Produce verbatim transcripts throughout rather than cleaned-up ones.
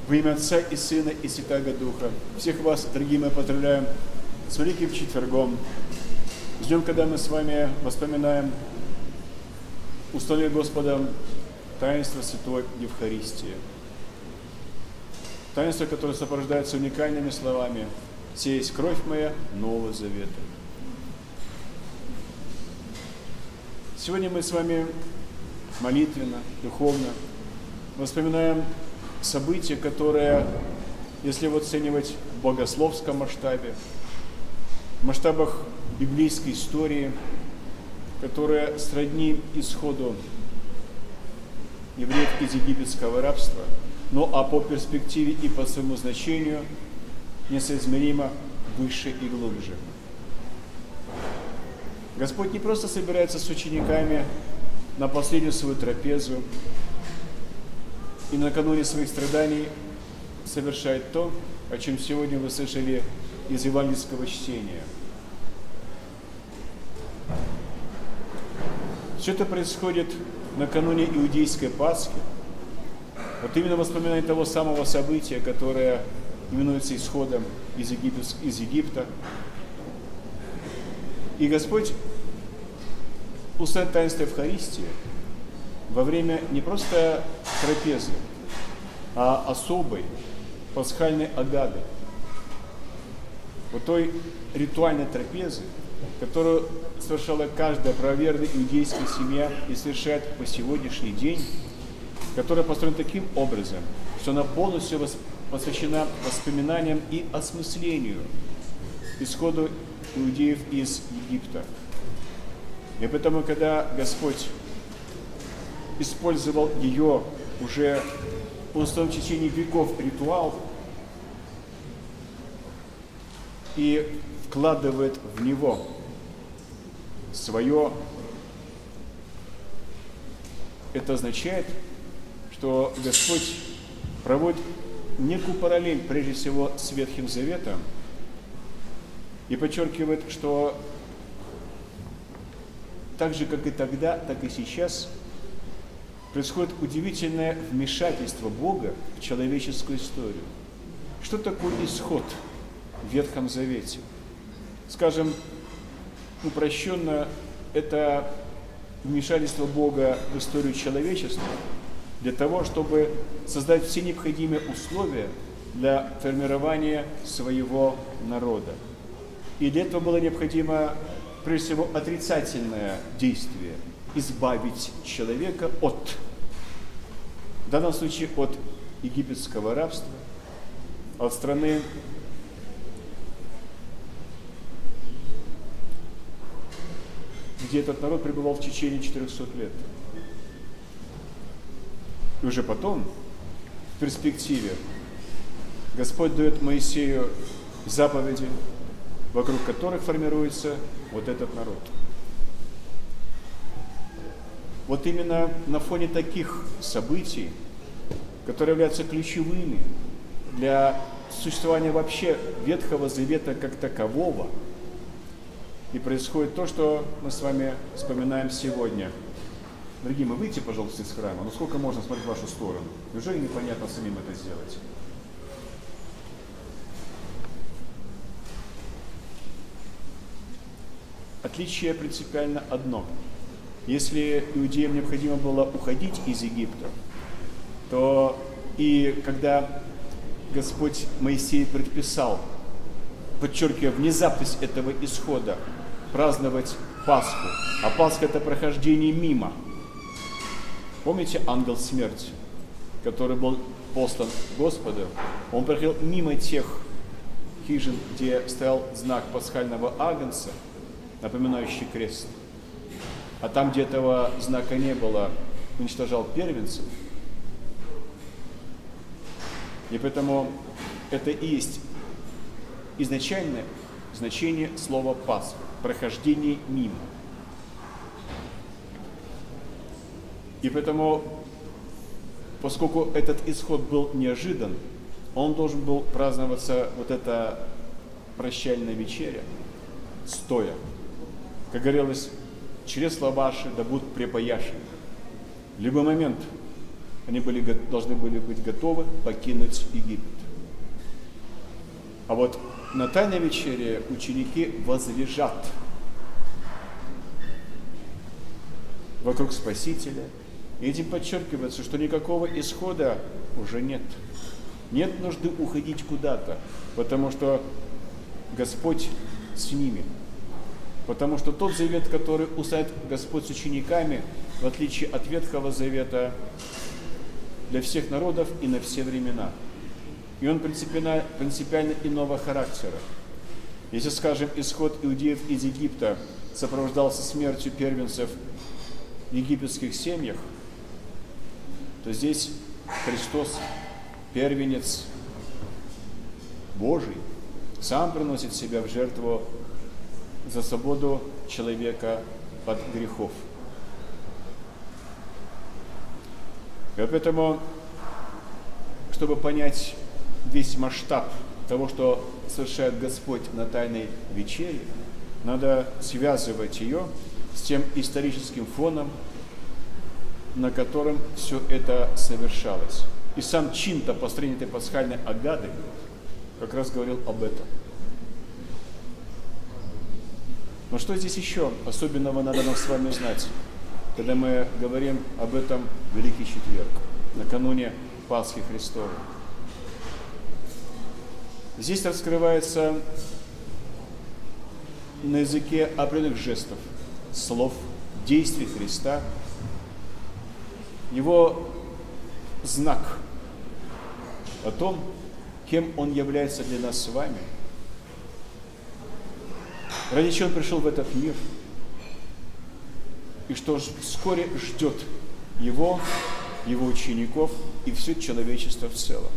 Во имя Отца и Сына и Святаго Духа. Всех вас, дорогие мои, поздравляем с Великим Четвергом, с днем, когда мы с вами воспоминаем установление Господом таинство Святой Евхаристии. Таинство, которое сопровождается уникальными словами: «Сия есть кровь моя Нового Завета». Сегодня мы с вами молитвенно, духовно воспоминаем события, которые, если вот оценивать в богословском масштабе, в масштабах библейской истории, которые сродни исходу евреев из египетского рабства, но а по перспективе и по своему значению несоизмеримо выше и глубже. Господь не просто собирается с учениками на последнюю свою трапезу и накануне своих страданий совершает то, о чем сегодня вы слышали из евангельского чтения. Все это происходит накануне Иудейской Пасхи. Вот именно воспоминание того самого события, которое именуется исходом из, Египет, из Египта. И Господь установит таинство Евхаристии во время не просто трапезы, а особой пасхальной агады. Вот той ритуальной трапезы, которую совершала каждая правоверная иудейская семья и совершает по сегодняшний день, которая построена таким образом, что она полностью посвящена воспоминаниям и осмыслению исходу иудеев из Египта. И поэтому, когда Господь использовал ее уже в течение веков ритуал и вкладывает в него свое, это означает, что Господь проводит некую параллель, прежде всего, с Ветхим Заветом, и подчеркивает, что так же, как и тогда, так и сейчас происходит удивительное вмешательство Бога в человеческую историю. Что такое исход в Ветхом Завете? Скажем упрощенно, это вмешательство Бога в историю человечества для того, чтобы создать все необходимые условия для формирования своего народа. И для этого было необходимо, прежде всего, отрицательное действие – избавить человека от, в данном случае, от египетского рабства, от страны, где этот народ пребывал в течение четырехсот лет. И уже потом, в перспективе, Господь дает Моисею заповеди, вокруг которых формируется вот этот народ. Вот именно на фоне таких событий, которые являются ключевыми для существования вообще Ветхого Завета как такового, и происходит то, что мы с вами вспоминаем сегодня. Дорогие мои, выйдите, пожалуйста, из храма. Ну сколько можно смотреть в вашу сторону? Неужели непонятно самим это сделать? Отличие принципиально одно. Если иудеям необходимо было уходить из Египта, то и когда Господь Моисею предписал, подчеркивая внезапность этого исхода, праздновать Пасху, а Пасха – это прохождение мимо. Помните ангел смерти, который был послан Господу? Он проходил мимо тех хижин, где стоял знак пасхального агнца, напоминающий крест. А там, где этого знака не было, уничтожал первенцев. И поэтому это и есть изначальное значение слова «Пасха» – прохождение мимо. И поэтому, поскольку этот исход был неожидан, он должен был праздноваться, вот эта прощальная вечеря, стоя. Как говорилось, чресла ваши да будут припояшены. В любой момент Они были, должны были быть готовы покинуть Египет. А вот на Тайной вечере ученики возлежат вокруг Спасителя. И этим подчеркивается, что никакого исхода уже нет. Нет нужды уходить куда-то, потому что Господь с ними. Потому что тот завет, который установит Господь с учениками, в отличие от Ветхого Завета, для всех народов и на все времена. И он принципиально, принципиально иного характера. Если, скажем, исход иудеев из Египта сопровождался смертью первенцев в египетских семьях, то здесь Христос, первенец Божий, сам приносит себя в жертву за свободу человека от грехов. И поэтому, чтобы понять весь масштаб того, что совершает Господь на Тайной вечере, надо связывать ее с тем историческим фоном, на котором все это совершалось. И сам чин-то построения этой пасхальной агады как раз говорил об этом. Но что здесь еще особенного надо нам с вами знать, когда мы говорим об этом в Великий Четверг, накануне Пасхи Христовой? Здесь раскрывается на языке определенных жестов, слов, действий Христа его знак о том, кем Он является для нас с вами, ради чего Он пришел в этот мир, и что вскоре ждет Его, Его учеников и все человечество в целом.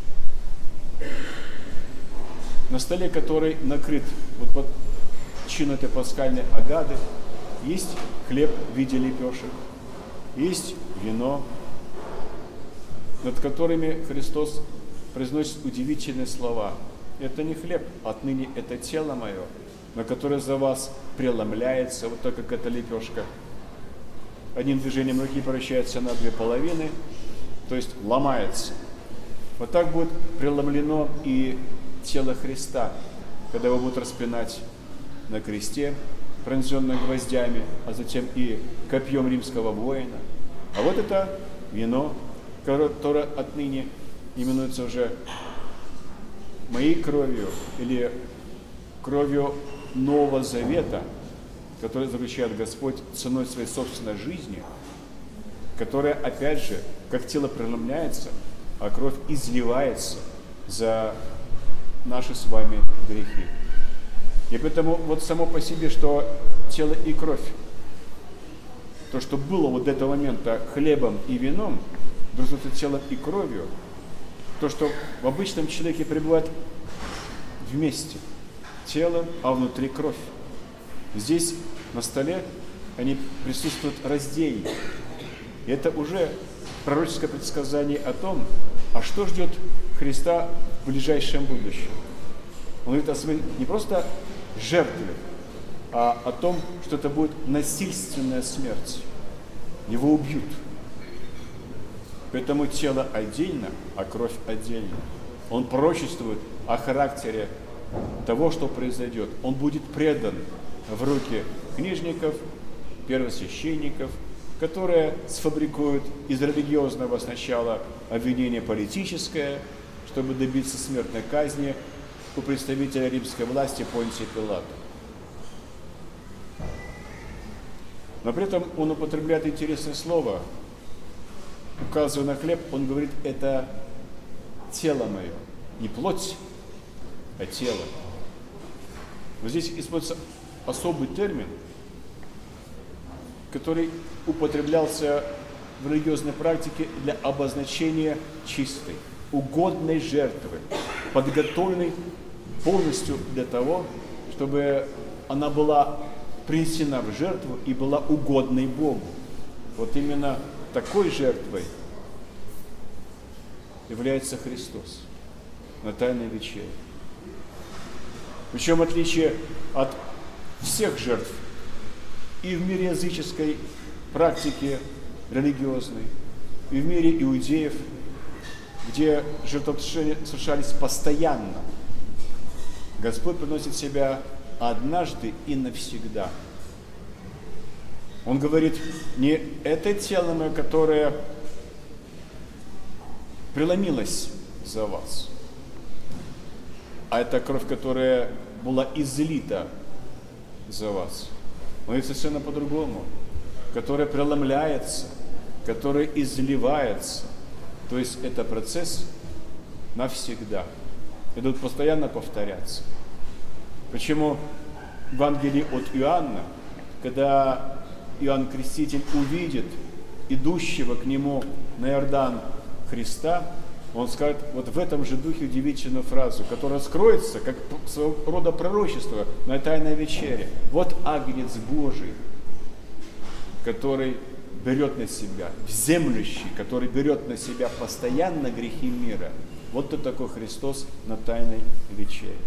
На столе, который накрыт вот под чин этой пасхальной агады, есть хлеб в виде лепешек, есть вино, над которыми Христос произносит удивительные слова. Это не хлеб, отныне это тело мое, на которое за вас преломляется, вот так, как эта лепешка. Одним движением руки превращается на две половины, то есть ломается. Вот так будет преломлено и тело Христа, когда его будут распинать на кресте, пронзенное гвоздями, а затем и копьем римского воина. А вот это вино, которое отныне именуется уже моей кровью или кровью Нового Завета, который заключает Господь ценой своей собственной жизни, которая, опять же, как тело преломляется, а кровь изливается за наши с вами грехи. И поэтому вот само по себе, что тело и кровь, то, что было вот до этого момента хлебом и вином, вдруг это телом и кровью, то, что в обычном человеке пребывает вместе, тело, а внутри кровь. Здесь на столе они присутствуют раздельно. И это уже пророческое предсказание о том, а что ждет Христа в ближайшем будущем. Он говорит о своей не просто жертве, а о том, что это будет насильственная смерть. Его убьют. Поэтому тело отдельно, а кровь отдельно. Он пророчествует о характере того, что произойдет. Он будет предан в руки книжников, первосвященников, которые сфабрикуют из религиозного сначала обвинение политическое, чтобы добиться смертной казни у представителя римской власти Понтия Пилата. Но при этом он употребляет интересное слово. Указывая на хлеб, он говорит, это тело мое. Не плоть, а тело. Вот здесь используется особый термин, который употреблялся в религиозной практике для обозначения чистой, угодной жертвы, подготовленной полностью для того, чтобы она была принесена в жертву и была угодной Богу. Вот именно такой жертвой является Христос на Тайной вечере. Причем в отличие от всех жертв и в мире языческой практики религиозной, и в мире иудеев, где жертвоприношения совершались постоянно, Господь приносит себя однажды и навсегда. Он говорит, не это тело мое, которое преломилось за вас, а это кровь, которая была излита за вас. Но это совершенно по-другому, которая преломляется, которая изливается. То есть это процесс навсегда. Это будет постоянно повторяться. Почему в Евангелии от Иоанна, когда Иоанн Креститель увидит идущего к нему на Иордан Христа, он скажет вот в этом же духе удивительную фразу, которая скроется как своего рода пророчество на Тайной вечере. Вот Агнец Божий, который берет на себя, вземлющий, который берет на себя постоянно грехи мира. Вот кто такой Христос на Тайной вечере.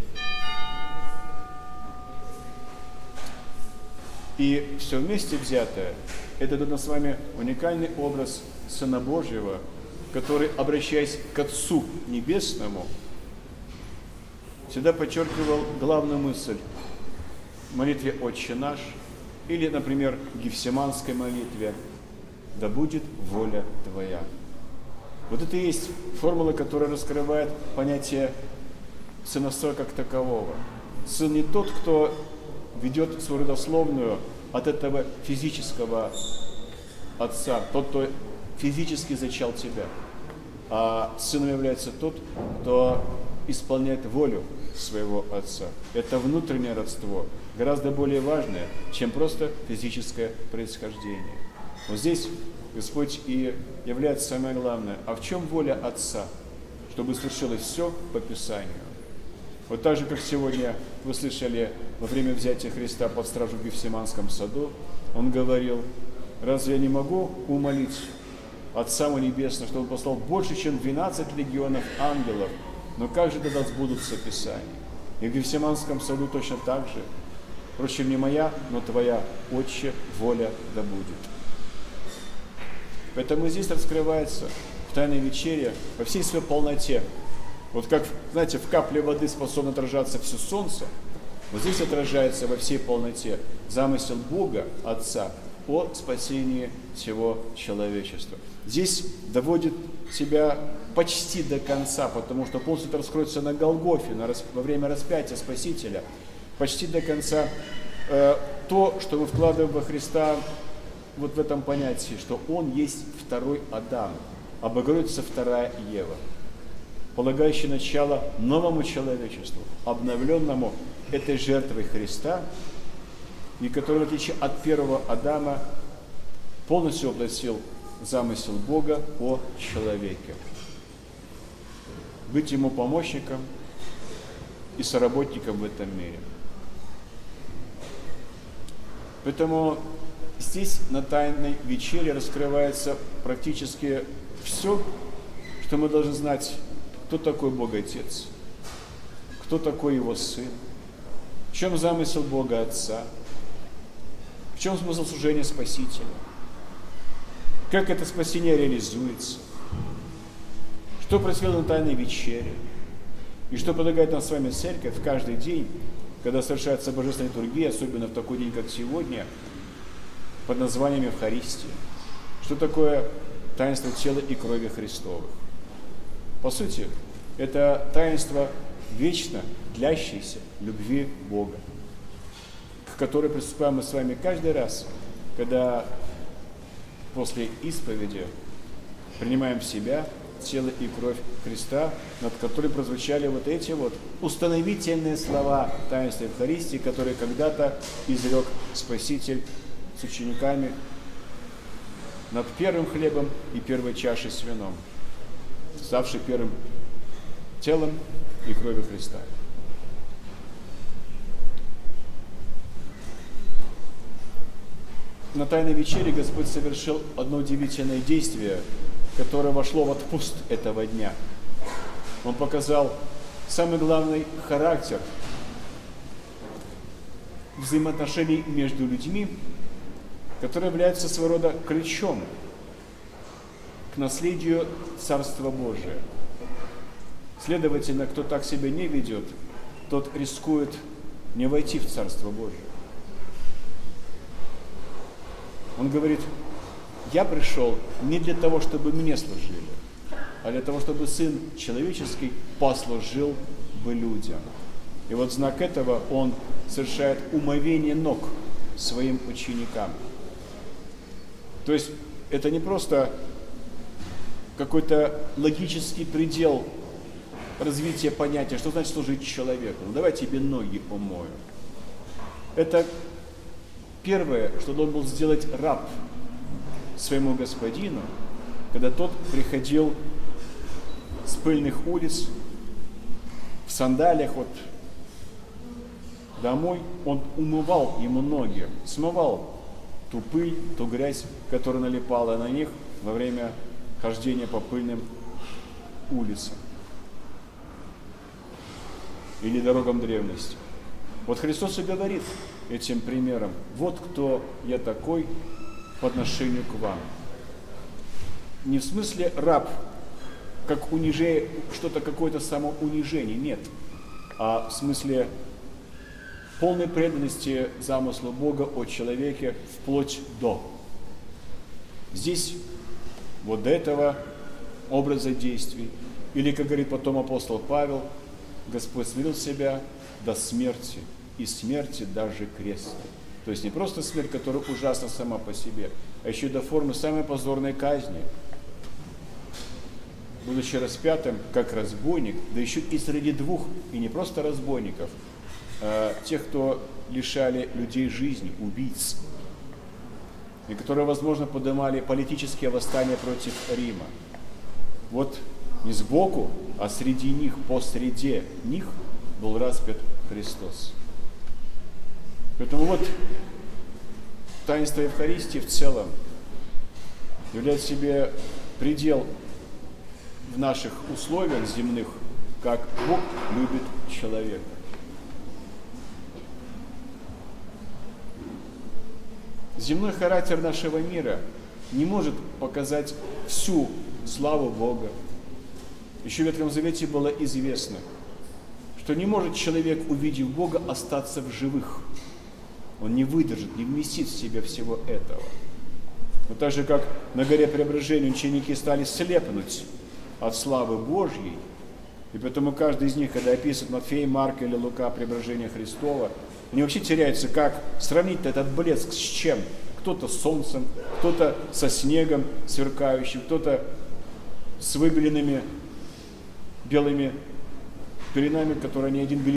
И все вместе взятое, это для нас с вами уникальный образ Сына Божьего, который, обращаясь к Отцу Небесному, всегда подчеркивал главную мысль в молитве «Отче наш» или, например, в Гефсиманской молитве «Да будет воля Твоя». Вот это и есть формула, которая раскрывает понятие сыновства как такового. Сын не тот, кто ведет свою родословную от этого физического отца, тот, кто физически зачал тебя. А сыном является тот, кто исполняет волю своего отца. Это внутреннее родство, гораздо более важное, чем просто физическое происхождение. Вот здесь Господь и является самое главное. А в чем воля Отца? Чтобы свершилось все по Писанию. Вот так же, как сегодня вы слышали во время взятия Христа под стражу в Гефсиманском саду, Он говорил, разве я не могу умолить Отца Моего Небесного, чтобы Он послал больше, чем двенадцать легионов ангелов, но как же тогда сбудутся Писания? И в Гефсиманском саду точно так же. Впрочем, не моя, но Твоя, Отче, воля да будет. Поэтому здесь раскрывается в Тайной вечере во всей своей полноте. Вот как, знаете, в капле воды способно отражаться все солнце, вот здесь отражается во всей полноте замысел Бога, Отца, о спасении всего человечества. Здесь доводит себя почти до конца, потому что полностью это раскроется на Голгофе, на, во время распятия Спасителя. Почти до конца э, то, что мы вкладываем во Христа вот в этом понятии, что Он есть второй Адам, а Богородица вторая Ева, полагающий начало новому человечеству, обновленному этой жертвой Христа, и который, в отличие от первого Адама, полностью воплотил замысел Бога о человеке. Быть ему помощником и соработником в этом мире. Поэтому здесь на Тайной вечере раскрывается практически все, что мы должны знать, кто такой Бог Отец, кто такой Его Сын, в чем замысел Бога Отца, в чем смысл служения Спасителя, как это спасение реализуется, что происходит на Тайной вечере, и что предлагает нам с вами Церковь каждый день, когда совершается Божественная литургия, особенно в такой день, как сегодня, под названием Евхаристия. Что такое таинство тела и крови Христовых? По сути, это таинство вечно длящейся любви Бога, к которой приступаем мы с вами каждый раз, когда после исповеди принимаем в себя тело и кровь Христа, над которой прозвучали вот эти вот установительные слова таинства Евхаристии, которые когда-то изрек Спаситель с учениками над первым хлебом и первой чашей с вином, ставший первым телом и кровью Христа. На Тайной вечере Господь совершил одно удивительное действие, которое вошло в отпуск этого дня. Он показал самый главный характер взаимоотношений между людьми, который является своего рода ключом к наследию Царства Божия. Следовательно, кто так себя не ведет, тот рискует не войти в Царство Божие. Он говорит: я пришел не для того, чтобы мне служили, а для того, чтобы Сын Человеческий послужил бы людям. И вот знак этого он совершает умовение ног своим ученикам. То есть это не просто какой-то логический предел развития понятия, что значит служить человеку. Ну давай тебе ноги умою. Это первое, что должен был сделать раб своему господину, когда тот приходил с пыльных улиц, в сандалиях вот домой, он умывал ему ноги, смывал ту пыль, ту грязь, которая налипала на них во время хождения по пыльным улицам или дорогам древности. Вот Христос и говорит этим примером: вот кто я такой по отношению к вам. Не в смысле раб, как унижение, что-то какое-то самоунижение, нет, а в смысле полной преданности замыслу Бога о человеке вплоть до. Здесь вот до этого образа действий, или, как говорит потом апостол Павел, Господь смирил себя до смерти, и смерти даже крестной. То есть не просто смерть, которая ужасна сама по себе, а еще и до формы самой позорной казни. Будучи распятым, как разбойник, да еще и среди двух, и не просто разбойников, а тех, кто лишали людей жизни, убийц, и которые, возможно, поднимали политические восстания против Рима. Вот не сбоку, а среди них, посреди них был распят Христос. Поэтому вот таинство Евхаристии в целом является себе предел в наших условиях земных, как Бог любит человека. Земной характер нашего мира не может показать всю славу Бога. Еще в Ветхом Завете было известно, что не может человек, увидев Бога, остаться в живых. Он не выдержит, не вместит в себя всего этого. Но так же, как на горе Преображения ученики стали слепнуть от славы Божьей, и поэтому каждый из них, когда описывает Матфей, Марк или Лука преображение Христова, они вообще теряются, как сравнить этот блеск с чем? Кто-то с солнцем, кто-то со снегом сверкающим, кто-то с выбеленными белыми пеленами, которые ни один